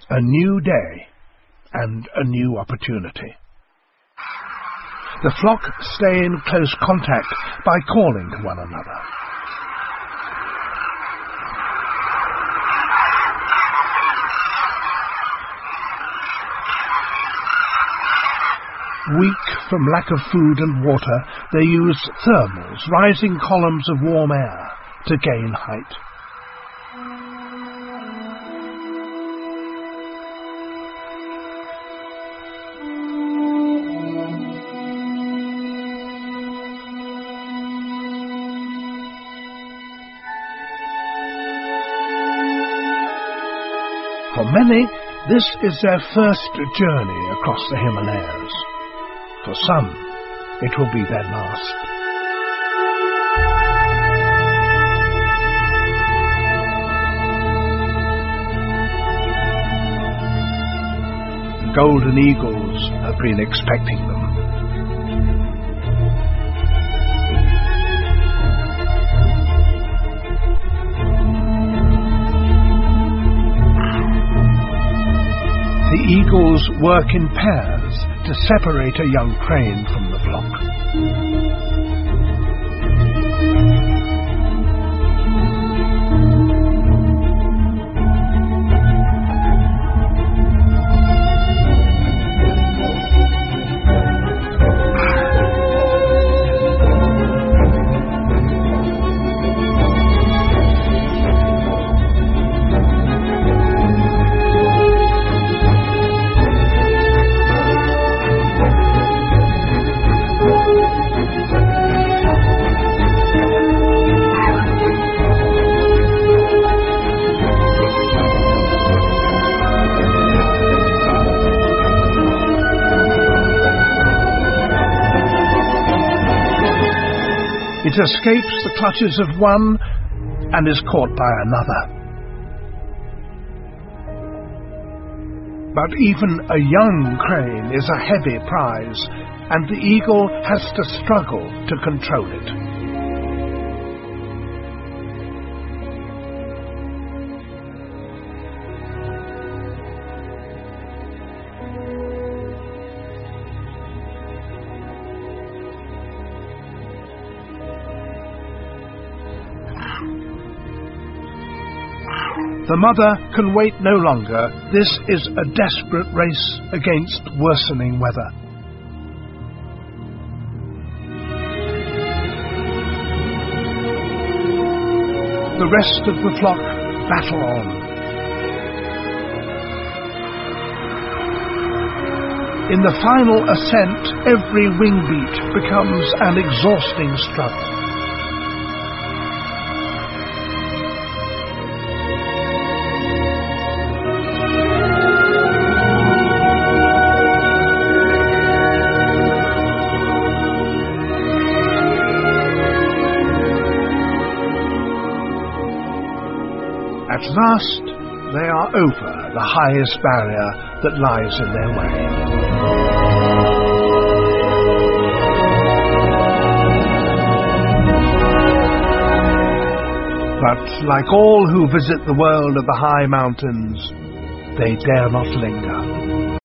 A new day and a new opportunity. The flock stay in close contact by calling to one another. Weak from lack of food and water, they use thermals, rising columns of warm air, to gain height. For many, this is their first journey across the Himalayas. For some, it will be their last. The golden eagles have been expecting them. The eagles work in pairs to separate a young crane from the flock. It escapes the clutches of one and is caught by another. But even a young crane is a heavy prize, and the eagle has to struggle to control it. The mother can wait no longer. This is a desperate race against worsening weather. The rest of the flock battle on. In the final ascent, every wing beat becomes an exhausting struggle. At last, they are over the highest barrier that lies in their way. But like all who visit the world of the high mountains, they dare not linger.